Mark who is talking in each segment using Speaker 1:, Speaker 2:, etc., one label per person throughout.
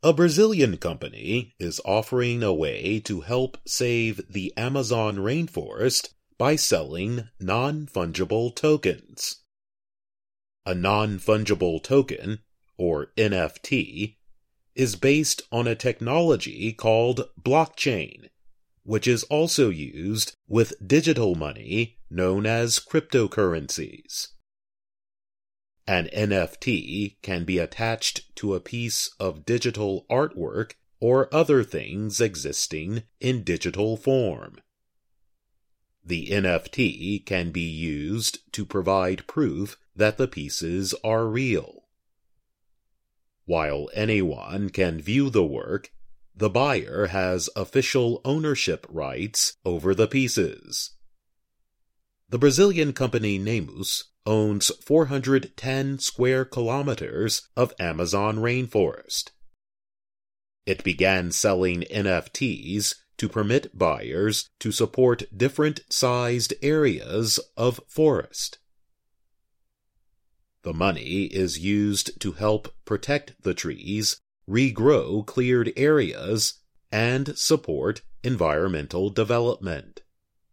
Speaker 1: A Brazilian company is offering a way to help save the Amazon rainforest by selling non-fungible tokens. A non-fungible token, or NFT, is based on a technology called blockchain, which is also used with digital money known as cryptocurrencies. An NFT can be attached to a piece of digital artwork or other things existing in digital form. The NFT can be used to provide proof that the pieces are real. While anyone can view the work, the buyer has official ownership rights over the pieces. The Brazilian company Nemus owns 410 square kilometers of Amazon rainforest. It began selling NFTs to permit buyers to support different sized areas of forest. The money is used to help protect the trees, regrow cleared areas, and support environmental development.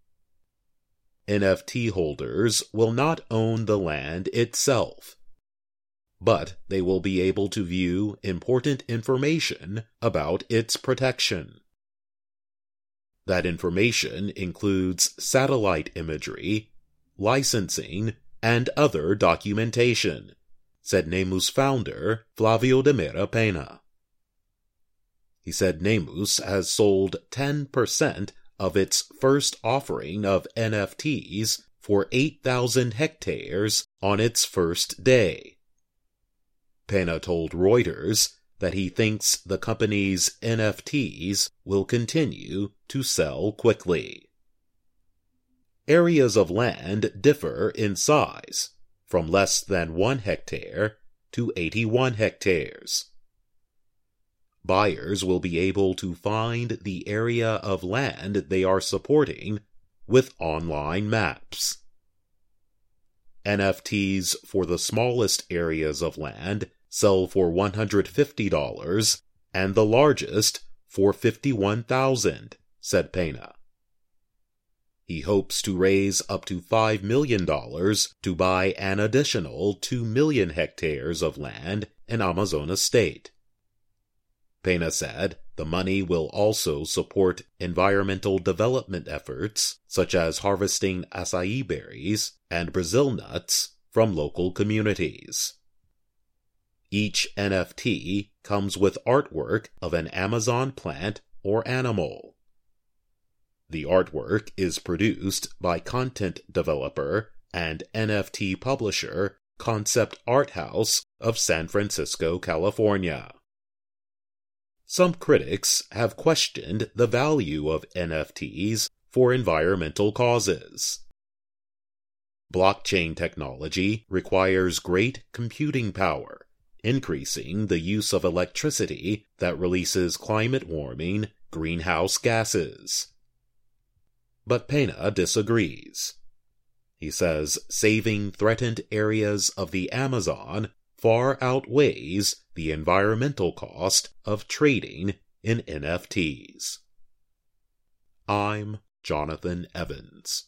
Speaker 1: NFT holders will not own the land itself, but they will be able to view important information about its protection. That information includes satellite imagery, licensing, and other documentation, said Nemus founder Flavio de Mera Pena. He said Nemus has sold 10% of its first offering of NFTs for 8,000 hectares on its first day. Pena told Reuters that he thinks the company's NFTs will continue to sell quickly. Areas of land differ in size, from less than 1 hectare to 81 hectares. Buyers will be able to find the area of land they are supporting with online maps. NFTs for the smallest areas of land sell for $150 and the largest for $51,000, said Pena. He hopes to raise up to $5 million to buy an additional 2 million hectares of land in Amazonas state. Pena said the money will also support environmental development efforts such as harvesting acai berries and Brazil nuts from local communities. Each NFT comes with artwork of an Amazon plant or animal. The artwork is produced by content developer and NFT publisher Concept Art House of San Francisco, California. Some critics have questioned the value of NFTs for environmental causes. Blockchain technology requires great computing power, increasing the use of electricity that releases climate-warming greenhouse gases. But Pena disagrees. He says saving threatened areas of the Amazon far outweighs the environmental cost of trading in NFTs. I'm Jonathan Evans.